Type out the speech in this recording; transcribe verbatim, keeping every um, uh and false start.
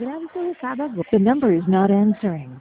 Grabe to, Sabag. The number is not answering.